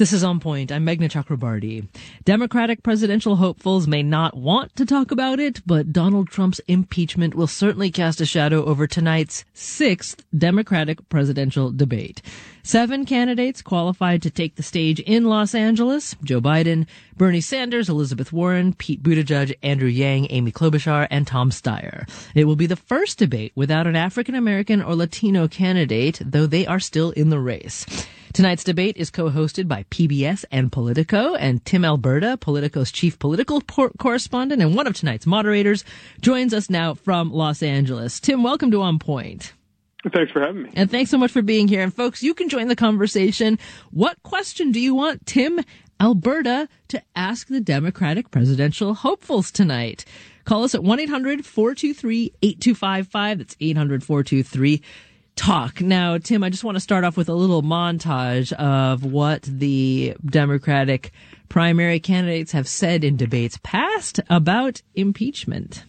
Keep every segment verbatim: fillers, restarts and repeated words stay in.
This is On Point. I'm Meghna Chakrabarti. Democratic presidential hopefuls may not want to talk about it, but Donald Trump's impeachment will certainly cast a shadow over tonight's sixth Democratic presidential debate. Seven candidates qualified to take the stage in Los Angeles: Joe Biden, Bernie Sanders, Elizabeth Warren, Pete Buttigieg, Andrew Yang, Amy Klobuchar, and Tom Steyer. It will be the first debate without an African-American or Latino candidate, though they are still in the race. Tonight's debate is co-hosted by P B S and Politico, and Tim Alberta, Politico's chief political por- correspondent and one of tonight's moderators, joins us now from Los Angeles. Tim, welcome to On Point. Thanks for having me. And thanks so much for being here. And folks, you can join the conversation. What question do you want Tim Alberta to ask the Democratic presidential hopefuls tonight? Call us at one eight hundred four two three eight two five five. That's eight hundred four two three talk. Now, Tim, I just want to start off with a little montage of what the Democratic primary candidates have said in debates past about impeachment.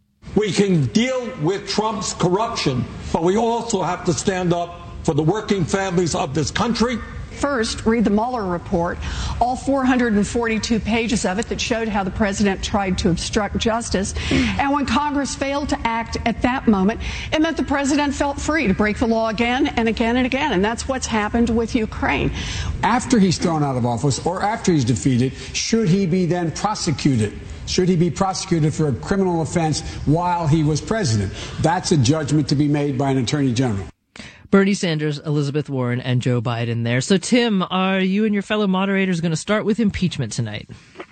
We can deal with Trump's corruption, but we also have to stand up for the working families of this country. First, read the Mueller report, all four hundred forty-two pages of it that showed how the president tried to obstruct justice. And when Congress failed to act at that moment, it meant the president felt free to break the law again and again and again. And that's what's happened with Ukraine. After he's thrown out of office or after he's defeated, should he be then prosecuted? Should he be prosecuted for a criminal offense while he was president? That's a judgment to be made by an attorney general. Bernie Sanders, Elizabeth Warren, and Joe Biden there. So, Tim, are you and your fellow moderators going to start with impeachment tonight?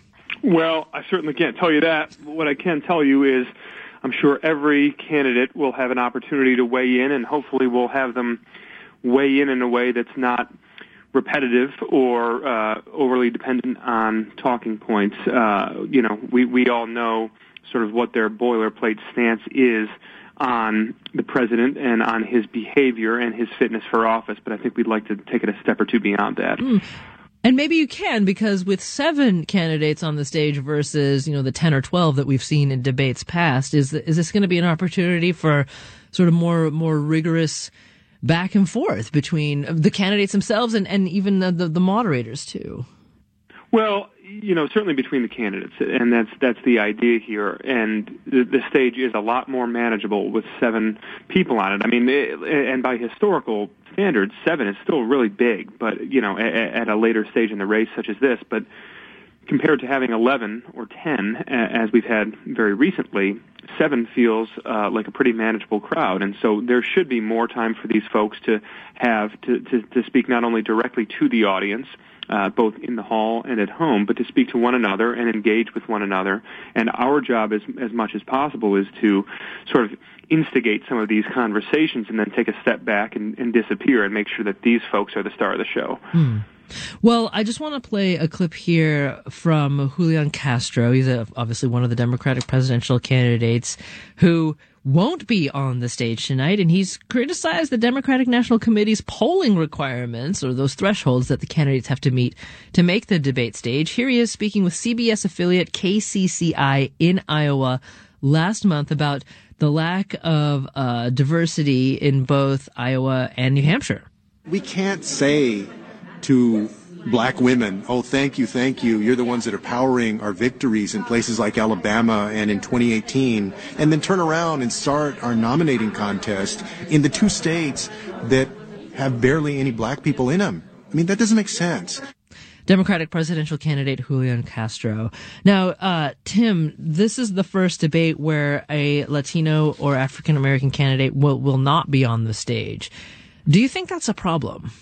Well, I certainly can't tell you that. What I can tell you is I'm sure every candidate will have an opportunity to weigh in, and hopefully we'll have them weigh in in a way that's not repetitive or uh, overly dependent on talking points. Uh, you know, we, we all know sort of what their boilerplate stance is on the president and on his behavior and his fitness for office, but I think we'd like to take it a step or two beyond that. Mm. And maybe you can, because with seven candidates on the stage versus, you know, the ten or twelve that we've seen in debates past, is is this going to be an opportunity for sort of more more rigorous back and forth between the candidates themselves and, and even the, the, the moderators too? Well, you know, certainly between the candidates, and that's that's the idea here. And the, the stage is a lot more manageable with seven people on it. I mean, it, and by historical standards, seven is still really big, but, you know, at, at a later stage in the race such as this. But compared to having eleven or ten, as we've had very recently, seven feels uh, like a pretty manageable crowd. And so there should be more time for these folks to have to, to, to speak not only directly to the audience, Uh, both in the hall and at home, but to speak to one another and engage with one another. And our job, as as much as possible, is to sort of instigate some of these conversations and then take a step back and, and disappear and make sure that these folks are the star of the show. Hmm. Well, I just want to play a clip here from Julian Castro. He's a, obviously one of the Democratic presidential candidates who won't be on the stage tonight, and he's criticized the Democratic National Committee's polling requirements, or those thresholds that the candidates have to meet to make the debate stage. Here he is speaking with C B S affiliate K C C I in Iowa last month about the lack of uh, diversity in both Iowa and New Hampshire. We can't say to black women, oh, thank you, thank you, you're the ones that are powering our victories in places like Alabama and in twenty eighteen, and then turn around and start our nominating contest in the two states that have barely any black people in them. I mean, that doesn't make sense. Democratic presidential candidate Julian Castro. Now, uh, Tim, this is the first debate where a Latino or African-American candidate will, will not be on the stage. Do you think that's a problem?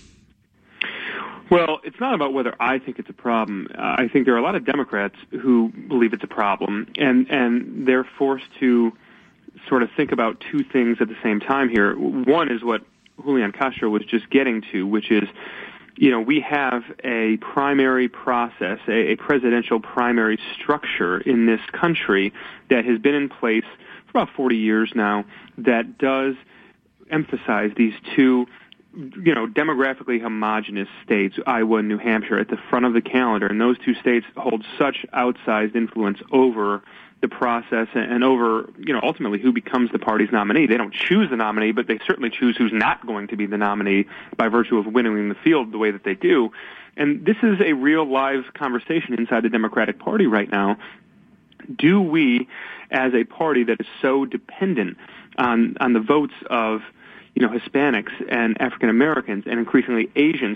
Well, it's not about whether I think it's a problem. Uh, I think there are a lot of Democrats who believe it's a problem, and, and they're forced to sort of think about two things at the same time here. One is what Julian Castro was just getting to, which is, you know, we have a primary process, a, a presidential primary structure in this country that has been in place for about forty years now that does emphasize these two, you know, demographically homogenous states, Iowa and New Hampshire, at the front of the calendar. And those two states hold such outsized influence over the process and over, you know, ultimately who becomes the party's nominee. They don't choose the nominee, but they certainly choose who's not going to be the nominee by virtue of winning the field the way that they do. And this is a real live conversation inside the Democratic Party right now. Do we, as a party that is so dependent on, on the votes of, you know, Hispanics and African Americans and increasingly Asians,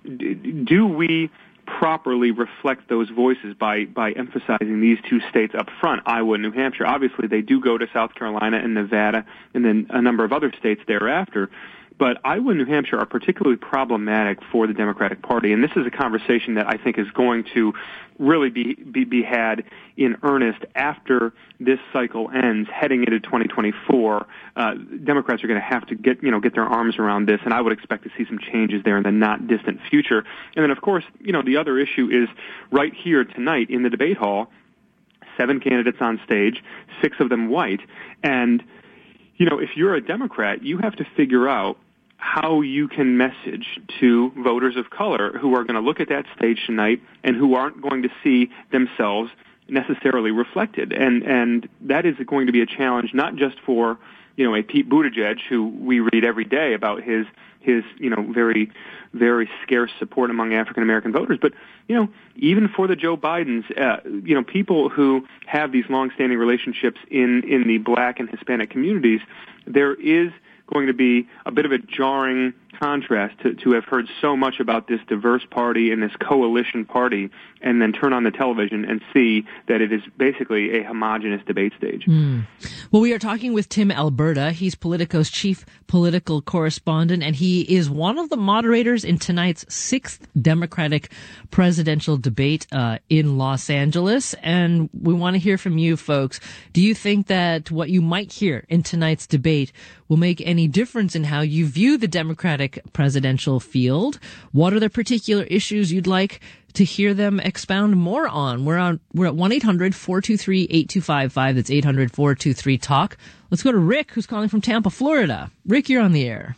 do we properly reflect those voices by, by emphasizing these two states up front, Iowa and New Hampshire? Obviously, they do go to South Carolina and Nevada and then a number of other states thereafter. But Iowa and New Hampshire are particularly problematic for the Democratic Party, and this is a conversation that I think is going to really be, be, be had in earnest after this cycle ends, heading into twenty twenty-four. Uh, Democrats are going to have to get, you know, get their arms around this, and I would expect to see some changes there in the not distant future. And then, of course, you know, the other issue is right here tonight in the debate hall, seven candidates on stage, six of them white, and you know, if you're a Democrat, you have to figure out how you can message to voters of color who are going to look at that stage tonight and who aren't going to see themselves necessarily reflected. And and that is going to be a challenge not just for, you know, a Pete Buttigieg, who we read every day about his his, you know, very, very scarce support among African American voters, but, you know, even for the Joe Bidens, uh, you know, people who have these longstanding relationships in, in the black and Hispanic communities, there is going to be a bit of a jarring contrast to, to have heard so much about this diverse party and this coalition party and then turn on the television and see that it is basically a homogenous debate stage. Mm. Well, we are talking with Tim Alberta. He's Politico's chief political correspondent, and he is one of the moderators in tonight's sixth Democratic presidential debate uh, in Los Angeles. And we want to hear from you folks. Do you think that what you might hear in tonight's debate will make any difference in how you view the Democratic presidential field? What are the particular issues you'd like to hear them expound more on? We're on, we're at one eight hundred four two three eight two five five. That's eight hundred four two three talk. Let's go to Rick, who's calling from Tampa, Florida. Rick, you're on the air.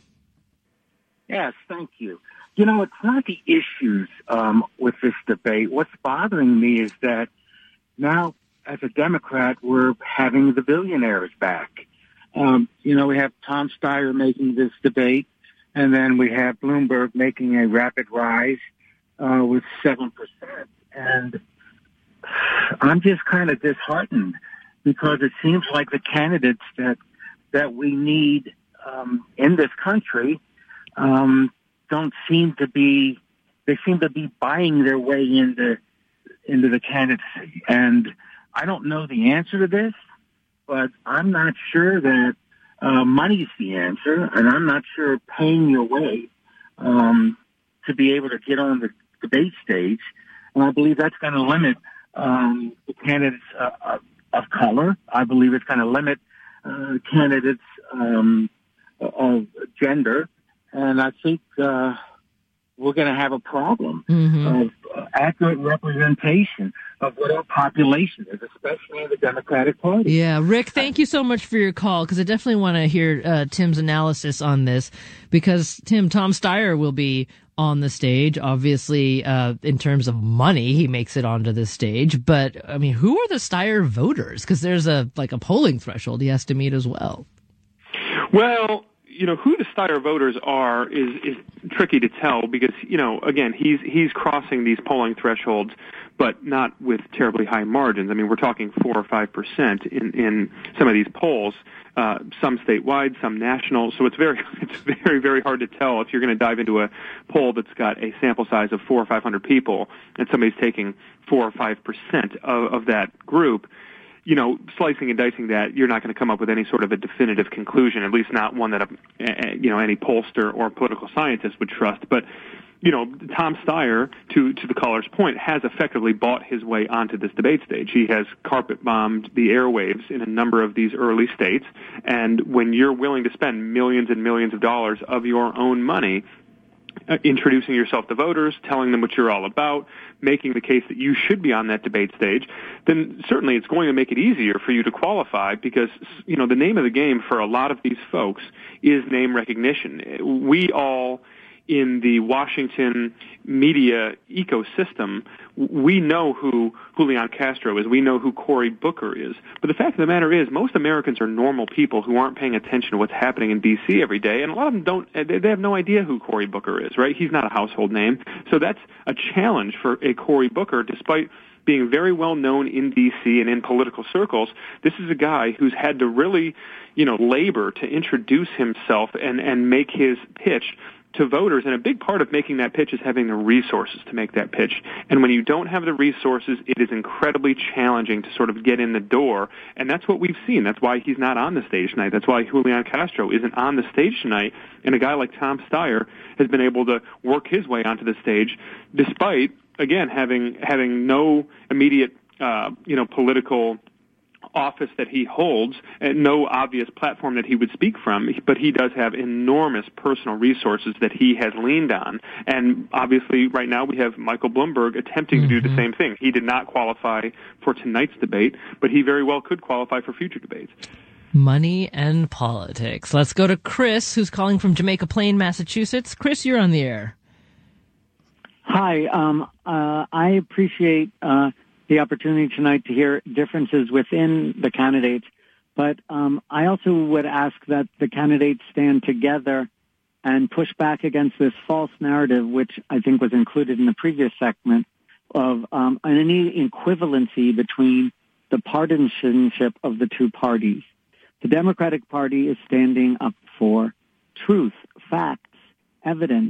Yes, thank you. You know, it's not the issues um, with this debate. What's bothering me is that now, as a Democrat, we're having the billionaires back. Um, you know, we have Tom Steyer making this debate, and then we have Bloomberg making a rapid rise uh, with seven percent. And I'm just kind of disheartened because it seems like the candidates that that we need um, in this country um, don't seem to be, they seem to be buying their way into, into the candidacy. And I don't know the answer to this, but I'm not sure that uh, money's the answer, and I'm not sure paying your way um, to be able to get on the debate stage. And I believe that's going to limit um, the candidates uh, of, of color. I believe it's going to limit uh, candidates um, of gender. And I think uh, we're going to have a problem mm-hmm. of uh, accurate representation of what our population is, especially in the Democratic Party. Yeah, Rick, thank you so much for your call, because I definitely want to hear uh, Tim's analysis on this, because, Tim, Tom Steyer will be on the stage. Obviously, uh, in terms of money, he makes it onto the stage. But, I mean, who are the Steyer voters? Because there's a like a polling threshold he has to meet as well. Well, you know, who the Steyer voters are is, is tricky to tell because, you know, again, he's he's crossing these polling thresholds, but not with terribly high margins. I mean, we're talking four or five percent in, in some of these polls, uh, some statewide, some national. So it's very it's very very hard to tell if you're going to dive into a poll that's got a sample size of four or five hundred people, and somebody's taking four or five percent of, of that group. You know, slicing and dicing that, you're not going to come up with any sort of a definitive conclusion, at least not one that, a, you know, any pollster or political scientist would trust. But, you know, Tom Steyer, to, to the caller's point, has effectively bought his way onto this debate stage. He has carpet bombed the airwaves in a number of these early states. And when you're willing to spend millions and millions of dollars of your own money Uh, introducing yourself to voters, telling them what you're all about, making the case that you should be on that debate stage, then certainly it's going to make it easier for you to qualify because, you know, the name of the game for a lot of these folks is name recognition. We all, in the Washington media ecosystem, we know who Julian Castro is. We know who Cory Booker is. But the fact of the matter is, most Americans are normal people who aren't paying attention to what's happening in D C every day, and a lot of them don't. They have no idea who Cory Booker is, right? He's not a household name. So that's a challenge for a Cory Booker, despite being very well known in D C and in political circles. This is a guy who's had to really, you know, labor to introduce himself and, and make his pitch to voters, and a big part of making that pitch is having the resources to make that pitch. And when you don't have the resources, it is incredibly challenging to sort of get in the door, and that's what we've seen. That's why he's not on the stage tonight. That's why Julian Castro isn't on the stage tonight, and a guy like Tom Steyer has been able to work his way onto the stage, despite, again, having having no immediate, uh, you know, political office that he holds, and no obvious platform that he would speak from, but he does have enormous personal resources that he has leaned on. And obviously, right now, we have Michael Bloomberg attempting mm-hmm. to do the same thing. He did not qualify for tonight's debate, but he very well could qualify for future debates. Money and politics. Let's go to Chris, who's calling from Jamaica Plain, Massachusetts. Chris, you're on the air. Hi. Um, uh, I appreciate uh, the opportunity tonight to hear differences within the candidates, but um, I also would ask that the candidates stand together and push back against this false narrative, which I think was included in the previous segment, of um, any equivalency between the partisanship of the two parties. The Democratic Party is standing up for truth, facts, evidence.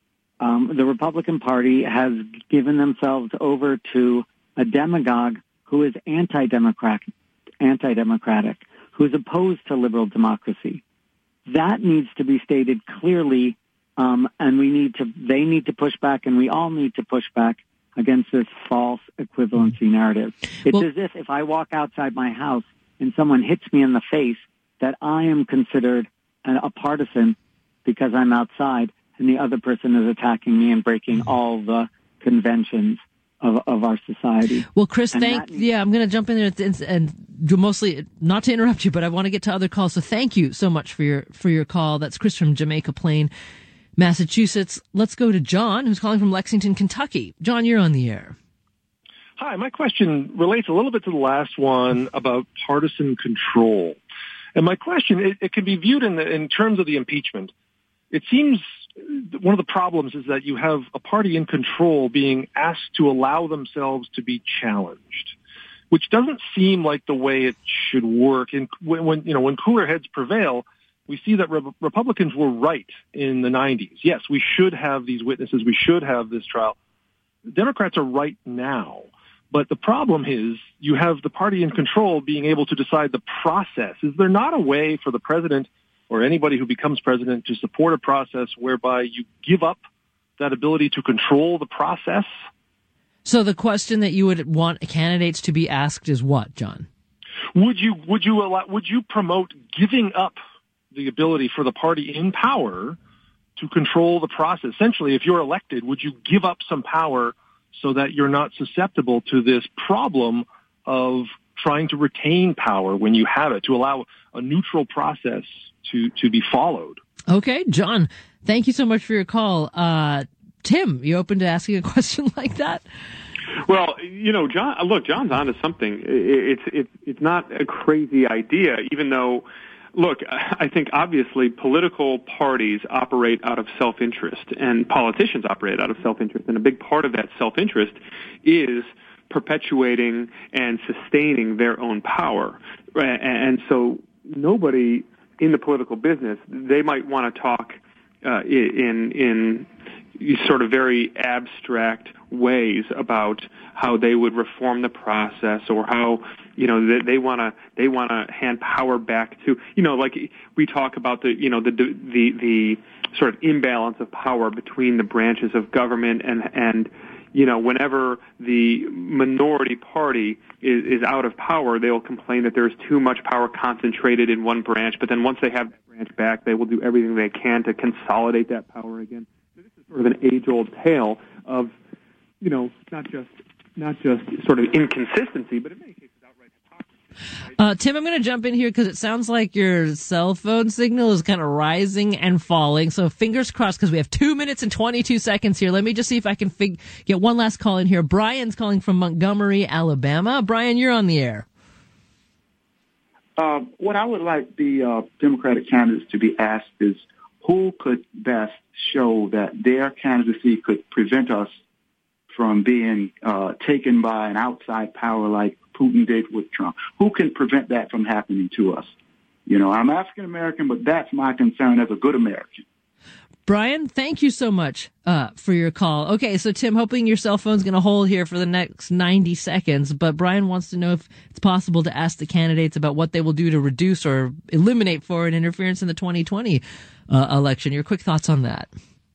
Um, the Republican Party has given themselves over to a demagogue who is anti-democratic, anti-democratic, who is opposed to liberal democracy. That needs to be stated clearly, um, and we need to. They need to push back, and we all need to push back against this false equivalency narrative. It's well, as if if I walk outside my house and someone hits me in the face, that I am considered a, a partisan because I'm outside, and the other person is attacking me and breaking all the conventions of, of our society. Well, Chris, and thank, needs- yeah, I'm going to jump in there and, and do mostly, not to interrupt you, but I want to get to other calls. So thank you so much for your, for your call. That's Chris from Jamaica Plain, Massachusetts. Let's go to John, who's calling from Lexington, Kentucky. John, you're on the air. Hi, my question relates a little bit to the last one about partisan control. And my question, it, it can be viewed in, the, in terms of the impeachment. It seems one of the problems is that you have a party in control being asked to allow themselves to be challenged, which doesn't seem like the way it should work. And when, when you know, when cooler heads prevail, we see that re- Republicans were right in the nineties. Yes, we should have these witnesses. We should have this trial. Democrats are right now. But the problem is you have the party in control being able to decide the process. Is there not a way for the president or anybody who becomes president to support a process whereby you give up that ability to control the process? So the question that you would want candidates to be asked is what, John? Would you would you allow, would you promote giving up the ability for the party in power to control the process? Essentially, if you're elected, would you give up some power so that you're not susceptible to this problem of trying to retain power when you have it, to allow a neutral process to, to be followed? Okay, John, thank you so much for your call. Uh, Tim, you open to asking a question like that? Well, you know, John, look, John's onto something. It's, it's, it's not a crazy idea, even though, look, I think obviously political parties operate out of self-interest and politicians operate out of self-interest. And a big part of that self-interest is perpetuating and sustaining their own power. And so nobody in the political business, they might want to talk uh, in, in sort of very abstract ways about how they would reform the process, or how, you know, they, they want to they want to hand power back to, you know, like we talk about the, you know, the the the sort of imbalance of power between the branches of government, and and you know, whenever the minority party is, is out of power, they will complain that there's too much power concentrated in one branch. But then once they have that branch back, they will do everything they can to consolidate that power again. So this is sort of an age-old tale of, you know, not just not just sort of inconsistency, but in many cases outright hypocrisy. Uh, Tim, I'm going to jump in here because it sounds like your cell phone signal is kind of rising and falling. So fingers crossed, because we have two minutes and twenty-two seconds here. Let me just see if I can fig- get one last call in here. Brian's calling from Montgomery, Alabama. Brian, you're on the air. Uh, what I would like the uh, Democratic candidates to be asked is who could best show that their candidacy could prevent us from being uh, taken by an outside power like Putin did with Trump. Who can prevent that from happening to us? You know, I'm African American, but that's my concern as a good American. Brian, thank you so much uh, for your call. Okay, so Tim, hoping your cell phone's going to hold here for the next ninety seconds, but Brian wants to know if it's possible to ask the candidates about what they will do to reduce or eliminate foreign interference in the twenty twenty uh, election. Your quick thoughts on that?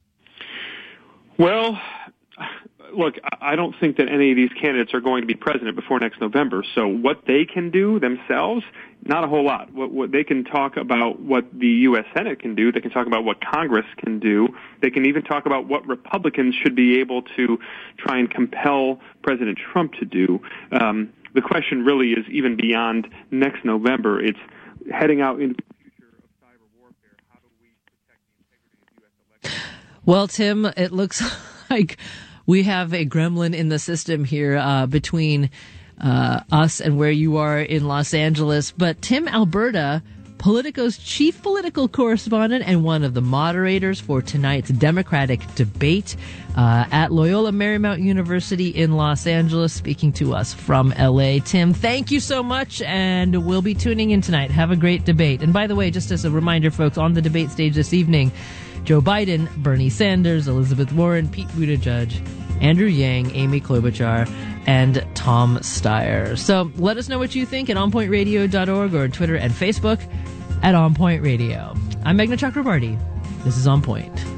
Well, look, I don't think that any of these candidates are going to be president before next November. So what they can do themselves, not a whole lot. What, what they can talk about what the U S Senate can do. They can talk about what Congress can do. They can even talk about what Republicans should be able to try and compel President Trump to do. Um, the question really is even beyond next November. It's heading out into the future of cyber warfare. How do we protect the integrity of U S elections? Well, Tim, it looks like we have a gremlin in the system here uh, between uh, us and where you are in Los Angeles. But Tim Alberta, Politico's chief political correspondent and one of the moderators for tonight's Democratic debate uh, at Loyola Marymount University in Los Angeles, speaking to us from L A. Tim, thank you so much, and we'll be tuning in tonight. Have a great debate. And by the way, just as a reminder, folks, on the debate stage this evening, Joe Biden, Bernie Sanders, Elizabeth Warren, Pete Buttigieg, Andrew Yang, Amy Klobuchar, and Tom Steyer. So let us know what you think at on point radio dot org or on Twitter and Facebook at On Point Radio. I'm Meghna Chakrabarty. This is On Point.